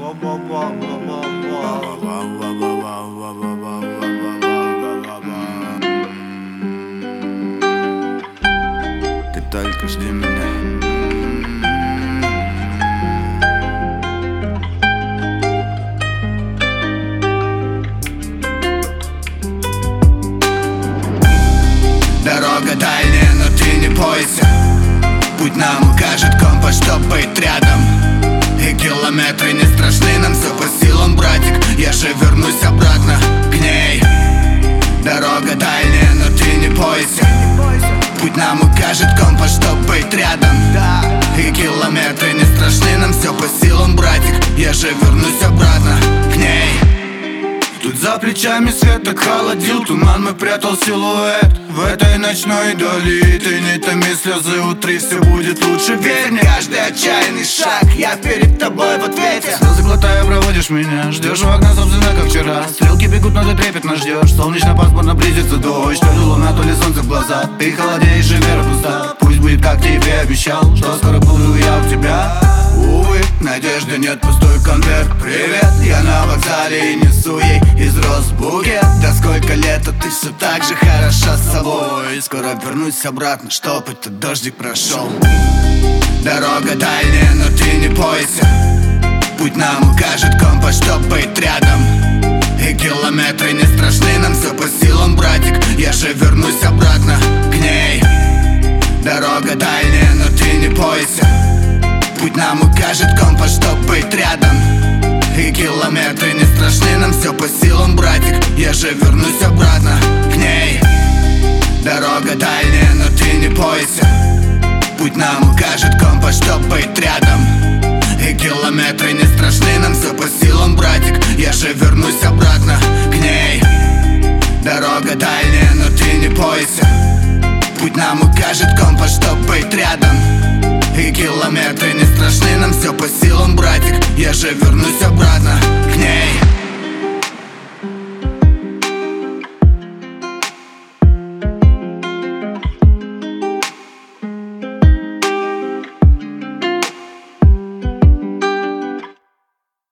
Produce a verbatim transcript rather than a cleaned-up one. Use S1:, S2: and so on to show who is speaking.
S1: Ты только жди меня. Дорога дальняя, но ты не бойся. Путь нам укажет компас, чтоб быть рядом. И километры не страшны, нам все по силам, братик. Я же вернусь обратно к ней. Дорога дальняя, но ты не бойся. Путь нам укажет компас, чтоб быть рядом. И километры не страшны, нам все по силам, братик. Я же вернусь обратно к ней. Тут за плечами свет так холодил туман, мой прятал силуэт в этой ночной дали. Ты не томи слезы, утри, все будет лучше, верь мне. Каждый отчаянный шаг, я перед тобой в ответе. Слезы глотая, проводишь меня, ждешь у окна, собственно, как вчера. Стрелки бегут, но ты трепетно ждешь. Солнечно-пасмурно близится дождь. То ли луна, то ли солнце в глаза. Ты холодеешь и вера пуста. Пусть будет, как тебе обещал, что скоро буду я у тебя. Увы, надежды нет, пустой конверт. Привет, я на вокзале и несу ей из роз букет. Да сколько лет, а ты все так же хороша с собой. Скоро вернусь обратно, чтоб этот дождик прошел. Дорога дальняя, но ты не бойся. Путь нам укажет компас, чтоб быть рядом. И километры не страшны, нам все по силам, братик. Я же вернусь обратно к ней. Дорога дальняя, но ты не бойся. Путь нам укажет компас, чтоб быть рядом. И километры не страшны, нам все по силам, братик. Я же вернусь обратно к ней. Дорога дальняя, но ты не бойся. Путь нам укажет компас, чтоб быть рядом. И километры не страшны, нам все по силам, братик. Я же вернусь обратно к ней. Дорога дальняя, но ты не бойся. Путь нам укажет компас, чтоб быть рядом. И километры не страшны, нам все по силам, братик. Я же вернусь обратно